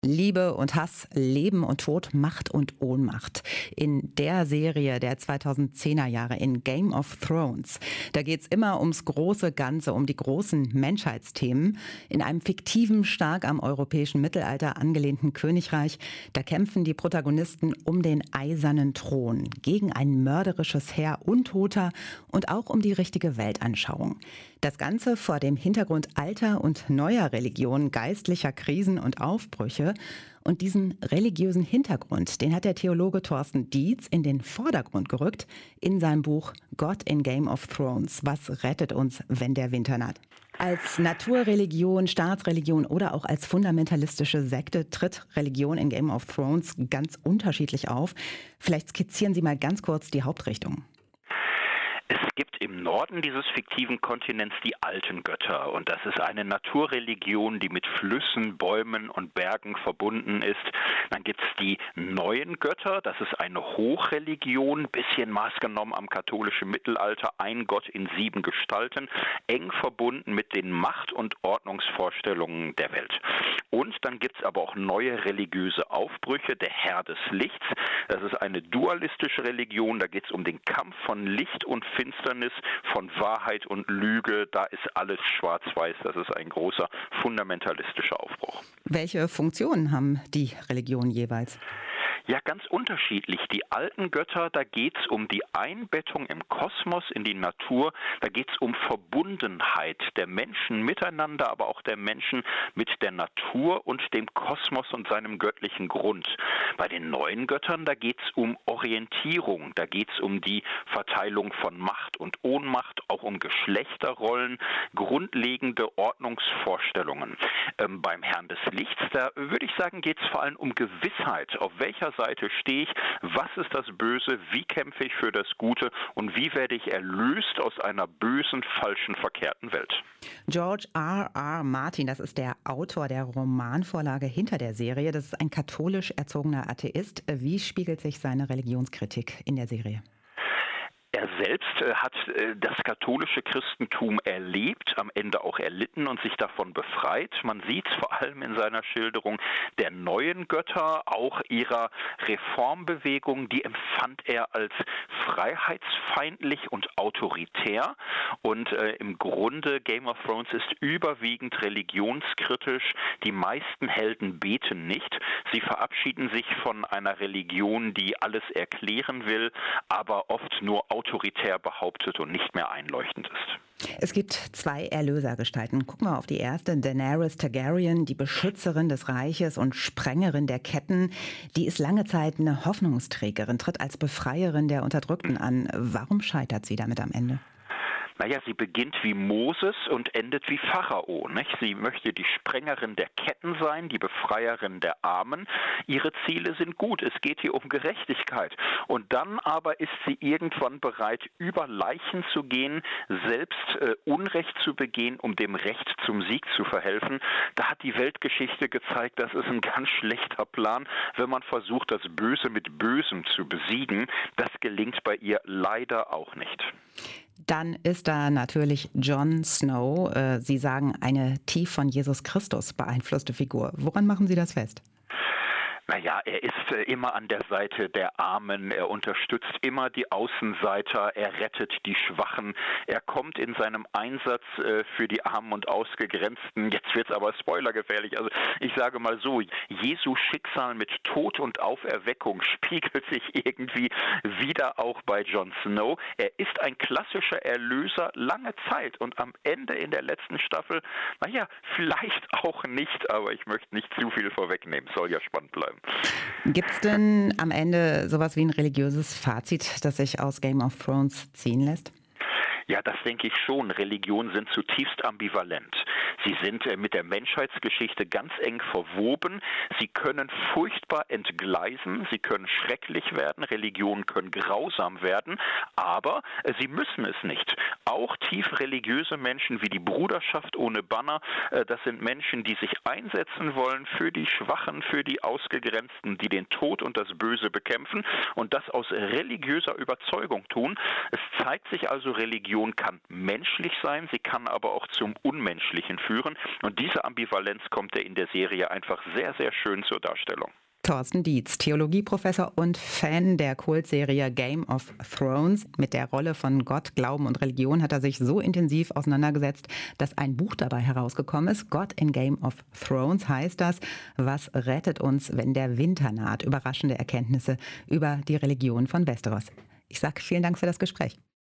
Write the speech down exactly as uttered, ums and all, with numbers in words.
Liebe und Hass, Leben und Tod, Macht und Ohnmacht. In der Serie der zweitausendzehner Jahre in Game of Thrones. Da geht's immer ums große Ganze, um die großen Menschheitsthemen. In einem fiktiven, stark am europäischen Mittelalter angelehnten Königreich, da kämpfen die Protagonisten um den eisernen Thron, gegen ein mörderisches Heer Untoter und auch um die richtige Weltanschauung. Das Ganze vor dem Hintergrund alter und neuer Religionen, geistlicher Krisen und Aufbrüche. Und diesen religiösen Hintergrund, den hat der Theologe Thorsten Dietz in den Vordergrund gerückt in seinem Buch Gott in Game of Thrones. Was rettet uns, wenn der Winter naht? Als Naturreligion, Staatsreligion oder auch als fundamentalistische Sekte tritt Religion in Game of Thrones ganz unterschiedlich auf. Vielleicht skizzieren Sie mal ganz kurz die Hauptrichtung. Es gibt im Norden dieses fiktiven Kontinents die alten Götter und das ist eine Naturreligion, die mit Flüssen, Bäumen und Bergen verbunden ist. Dann gibt es die neuen Götter, das ist eine Hochreligion, bisschen maßgenommen am katholischen Mittelalter, ein Gott in sieben Gestalten, eng verbunden mit den Macht- und Ordnungsvorstellungen der Welt. Und dann gibt es aber auch neue religiöse Aufbrüche, der Herr des Lichts. Das ist eine dualistische Religion, da geht es um den Kampf von Licht und Finsternis, von Wahrheit und Lüge. Da ist alles schwarz-weiß, das ist ein großer fundamentalistischer Aufbruch. Welche Funktionen haben die Religionen jeweils? Ja, ganz unterschiedlich. Die alten Götter, da geht es um die Einbettung im Kosmos, in die Natur. Da geht es um Verbundenheit der Menschen miteinander, aber auch der Menschen mit der Natur und dem Kosmos und seinem göttlichen Grund. Bei den neuen Göttern, da geht es um Orientierung. Da geht es um die Verteilung von Macht und Ohnmacht, auch um Geschlechterrollen, grundlegende Ordnungsvorstellungen. Ähm, beim Herrn des Lichts, da würde ich sagen, geht es vor allem um Gewissheit. Auf welcher Seite stehe ich? Was ist das Böse? Wie kämpfe ich für das Gute? Und wie werde ich erlöst aus einer bösen, falschen, verkehrten Welt? George R. R. Martin, das ist der Autor der Romanvorlage hinter der Serie. Das ist ein katholisch erzogener Atheist. Wie spiegelt sich seine Religionskritik in der Serie? Er selbst äh, hat äh, das katholische Christentum erlebt, am Ende auch erlitten und sich davon befreit. Man sieht vor allem in seiner Schilderung der neuen Götter, auch ihrer Reformbewegung, die empfand er als freiheitsfeindlich und autoritär. Und äh, im Grunde Game of Thrones ist überwiegend religionskritisch. Die meisten Helden beten nicht. Sie verabschieden sich von einer Religion, die alles erklären will, aber oft nur autoritär behauptet und nicht mehr einleuchtend ist. Es gibt zwei Erlösergestalten. Gucken wir auf die erste, Daenerys Targaryen, die Beschützerin des Reiches und Sprengerin der Ketten. Die ist lange Zeit eine Hoffnungsträgerin, tritt als Befreierin der Unterdrückten an. Warum scheitert sie damit am Ende? Naja, sie beginnt wie Moses und endet wie Pharao, nicht? Sie möchte die Sprengerin der Ketten sein, die Befreierin der Armen. Ihre Ziele sind gut, es geht hier um Gerechtigkeit. Und dann aber ist sie irgendwann bereit, über Leichen zu gehen, selbst äh, Unrecht zu begehen, um dem Recht zum Sieg zu verhelfen. Da hat die Weltgeschichte gezeigt, das ist ein ganz schlechter Plan, wenn man versucht, das Böse mit Bösem zu besiegen. Das gelingt bei ihr leider auch nicht. Dann ist da natürlich Jon Snow. Sie sagen, eine tief von Jesus Christus beeinflusste Figur. Woran machen Sie das fest? Naja, er ist äh, immer an der Seite der Armen, er unterstützt immer die Außenseiter, er rettet die Schwachen, er kommt in seinem Einsatz äh, für die Armen und Ausgegrenzten, jetzt wird's aber spoilergefährlich, also ich sage mal so, Jesu Schicksal mit Tod und Auferweckung spiegelt sich irgendwie wieder auch bei Jon Snow. Er ist ein klassischer Erlöser lange Zeit und am Ende in der letzten Staffel, naja, vielleicht auch nicht, aber ich möchte nicht zu viel vorwegnehmen, soll ja spannend bleiben. Gibt es denn am Ende sowas wie ein religiöses Fazit, das sich aus Game of Thrones ziehen lässt? Ja, das denke ich schon. Religionen sind zutiefst ambivalent. Sie sind äh, mit der Menschheitsgeschichte ganz eng verwoben. Sie können furchtbar entgleisen, sie können schrecklich werden, Religionen können grausam werden, aber äh, sie müssen es nicht. Auch tief religiöse Menschen wie die Bruderschaft ohne Banner, äh, das sind Menschen, die sich einsetzen wollen für die Schwachen, für die Ausgegrenzten, die den Tod und das Böse bekämpfen und das aus religiöser Überzeugung tun. Es zeigt sich also, Religion Religion kann menschlich sein, sie kann aber auch zum Unmenschlichen führen. Und diese Ambivalenz kommt ja in der Serie einfach sehr, sehr schön zur Darstellung. Thorsten Dietz, Theologieprofessor und Fan der Kultserie Game of Thrones. Mit der Rolle von Gott, Glauben und Religion hat er sich so intensiv auseinandergesetzt, dass ein Buch dabei herausgekommen ist. Gott in Game of Thrones heißt das. Was rettet uns, wenn der Winter naht? Überraschende Erkenntnisse über die Religion von Westeros. Ich sage vielen Dank für das Gespräch.